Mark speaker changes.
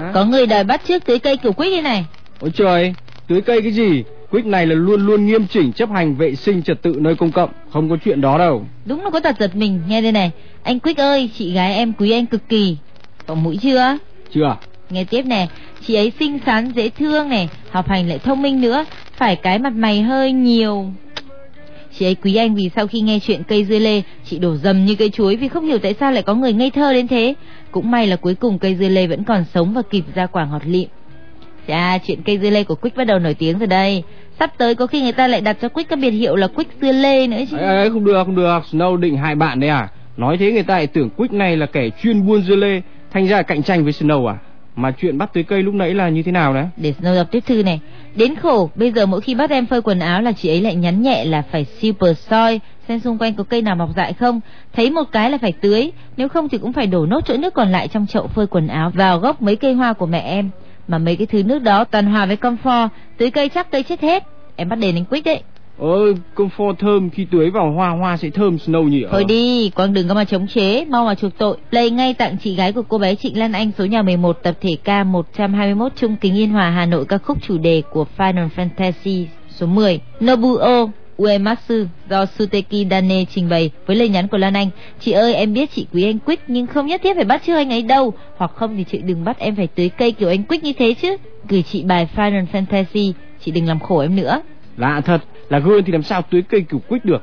Speaker 1: hả?
Speaker 2: Có người đòi bắt chước tưới cây kiểu Quick đây này.
Speaker 1: Ôi trời, tưới cây cái gì? Quick này là luôn luôn nghiêm chỉnh chấp hành vệ sinh trật tự nơi công cộng, không có chuyện đó đâu.
Speaker 2: Đúng là có tật giật mình. Nghe đây này, anh Quick ơi, chị gái em quý anh cực kỳ. Phỏng mũi chưa?
Speaker 1: Chưa.
Speaker 2: Nghe tiếp nè, chị ấy xinh xắn dễ thương này, học hành lại thông minh nữa, phải cái mặt mày hơi nhiều. Chị ấy quý anh vì sau khi nghe chuyện cây dưa lê, chị đổ dầm như cây chuối vì không hiểu tại sao lại có người ngây thơ đến thế. Cũng may là cuối cùng cây dưa lê vẫn còn sống và kịp ra quả ngọt lịm. Chà, chuyện cây dưa lê của Quick bắt đầu nổi tiếng rồi đây. Sắp tới có khi người ta lại đặt cho Quick các biệt hiệu là Quick dưa lê nữa chứ.
Speaker 1: Ấy, không được. Snow định hại bạn đấy à? Nói thế người ta lại tưởng Quick này là kẻ chuyên buôn dưa lê, thành ra cạnh tranh với Snow à? Mà chuyện bắt tưới cây lúc nãy là như thế nào đấy?
Speaker 2: Để Snow đọc tiếp thư này. Đến khổ, bây giờ mỗi khi bắt em phơi quần áo là chị ấy lại nhắn nhẹ là phải super soi, xem xung quanh có cây nào mọc dại không. Thấy một cái là phải tưới, nếu không thì cũng phải đổ nốt chỗ nước còn lại trong chậu phơi quần áo vào gốc mấy cây hoa của mẹ em. Mà mấy cái thứ nước đó toàn hòa với comfort, tưới cây chắc cây chết hết. Em bắt đền anh Quick đấy.
Speaker 1: Comfort thơm, khi tưới vào hoa sẽ thơm Snow nhỉ?
Speaker 2: Thôi đi, Quang đừng có mà chống chế, mau mà chuộc tội. Play ngay tặng chị gái của cô bé Trịnh Lan Anh, số nhà 11, tập thể K121, Trung Kính Yên Hòa, Hà Nội, ca khúc chủ đề của Final Fantasy số 10 Nobuo Uematsu do Suteki Dane trình bày, với lời nhắn của Lan Anh: chị ơi, em biết chị quý anh Quick nhưng không nhất thiết phải bắt chước anh ấy đâu, hoặc không thì chị đừng bắt em phải tưới cây kiểu anh Quick như thế chứ. Gửi chị bài Final Fantasy, chị đừng làm khổ em nữa.
Speaker 1: Lạ thật, là Girl thì làm sao tưới cây kiểu Quick được?